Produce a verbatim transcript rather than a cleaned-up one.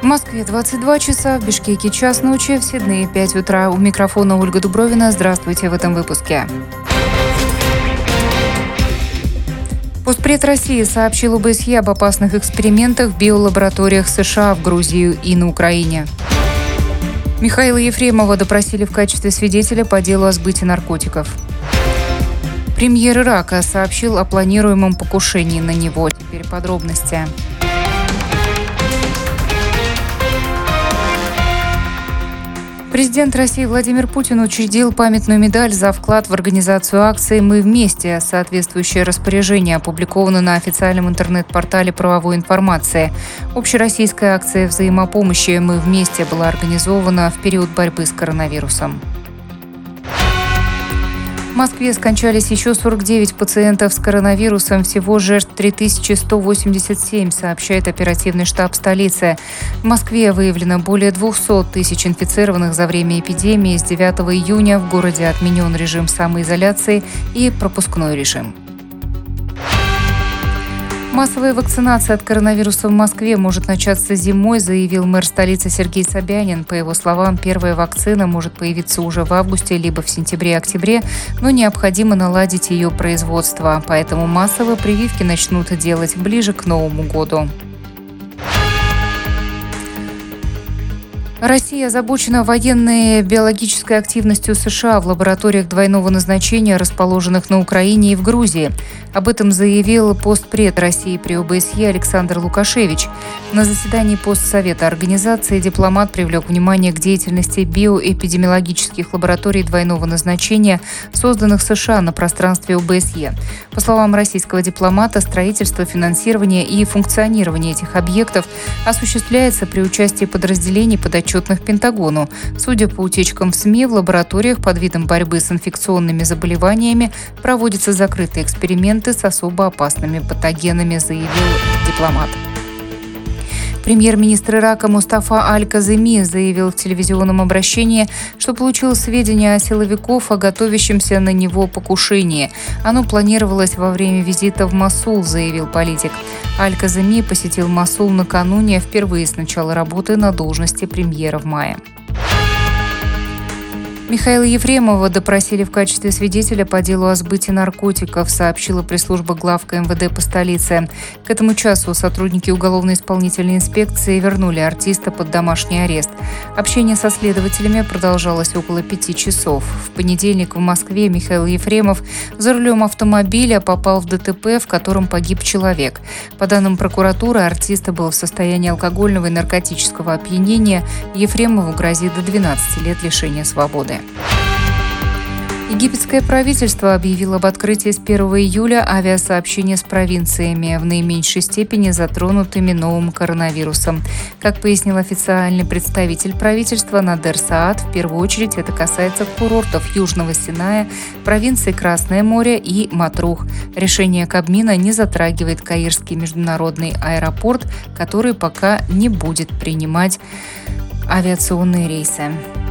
В Москве двадцать два часа, в Бишкеке час ночи, в Сиднее пять утра. У микрофона Ольга Дубровина. Здравствуйте в этом выпуске. Постпред России сообщил ОБСЕ об опасных экспериментах в биолабораториях США в Грузии и на Украине. Михаила Ефремова допросили в качестве свидетеля по делу о сбытии наркотиков. Премьер Ирака сообщил о планируемом покушении на него. Теперь подробности. Президент России Владимир Путин учредил памятную медаль за вклад в организацию акции «Мы вместе». Соответствующее распоряжение опубликовано на официальном интернет-портале правовой информации. Общероссийская акция взаимопомощи «Мы вместе» была организована в период борьбы с коронавирусом. В Москве скончались еще сорок девять пациентов с коронавирусом. Всего жертв три тысячи сто восемьдесят семь, сообщает оперативный штаб столицы. В Москве выявлено более двухсот тысяч инфицированных за время эпидемии. С девятого июня в городе отменен режим самоизоляции и пропускной режим. Массовая вакцинация от коронавируса в Москве может начаться зимой, заявил мэр столицы Сергей Собянин. По его словам, первая вакцина может появиться уже в августе, либо в сентябре-октябре, но необходимо наладить ее производство. Поэтому массовые прививки начнут делать ближе к Новому году. Россия озабочена военной биологической активностью США в лабораториях двойного назначения, расположенных на Украине и в Грузии. Об этом заявил постпред России при ОБСЕ Александр Лукашевич. На заседании постсовета организации дипломат привлек внимание к деятельности биоэпидемиологических лабораторий двойного назначения, созданных США на пространстве ОБСЕ. По словам российского дипломата, строительство, финансирование и функционирование этих объектов осуществляется при участии подразделений подотчетных Пентагону. Судя по утечкам в СМИ, в лабораториях под видом борьбы с инфекционными заболеваниями проводятся закрытые эксперименты с особо опасными патогенами, заявил дипломат. Премьер-министр Ирака Мустафа Аль-Каземи заявил в телевизионном обращении, что получил сведения о силовиков о готовящемся на него покушении. Оно планировалось во время визита в Мосул, заявил политик. Аль-Каземи посетил Мосул накануне, впервые с начала работы на должности премьера в мае. Михаила Ефремова допросили в качестве свидетеля по делу о сбытии наркотиков, сообщила пресс-служба главка эм вэ дэ по столице. К этому часу сотрудники уголовно-исполнительной инспекции вернули артиста под домашний арест. Общение со следователями продолжалось около пяти часов. В понедельник в Москве Михаил Ефремов за рулем автомобиля попал в дэ тэ пэ, в котором погиб человек. По данным прокуратуры, артист был в состоянии алкогольного и наркотического опьянения. Ефремову грозит до двенадцати лет лишения свободы. Египетское правительство объявило об открытии с первого июля авиасообщения с провинциями, в наименьшей степени затронутыми новым коронавирусом. Как пояснил официальный представитель правительства Надер Саад, в первую очередь это касается курортов Южного Синая, провинции Красное море и Матрух. Решение Кабмина не затрагивает Каирский международный аэропорт, который пока не будет принимать авиационные рейсы.